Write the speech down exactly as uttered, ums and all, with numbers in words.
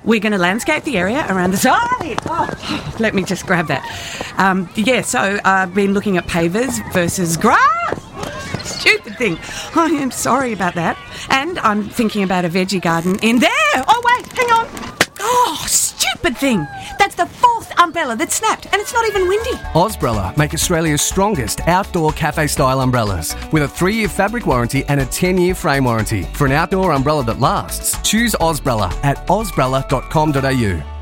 we're going to landscape the area around the side. Oh, let me just grab that. Um, yeah, so I've been looking at pavers versus grass. Stupid thing. I am sorry about that. And I'm thinking about a veggie garden in there. Oh, wait, hang on. Oh, stupid thing. That's the fourth umbrella that snapped, and it's not even windy. Ozbrella make Australia's strongest outdoor cafe-style umbrellas with a three-year fabric warranty and a ten-year frame warranty. For an outdoor umbrella that lasts, choose Ozbrella at ozbrella dot com dot a u.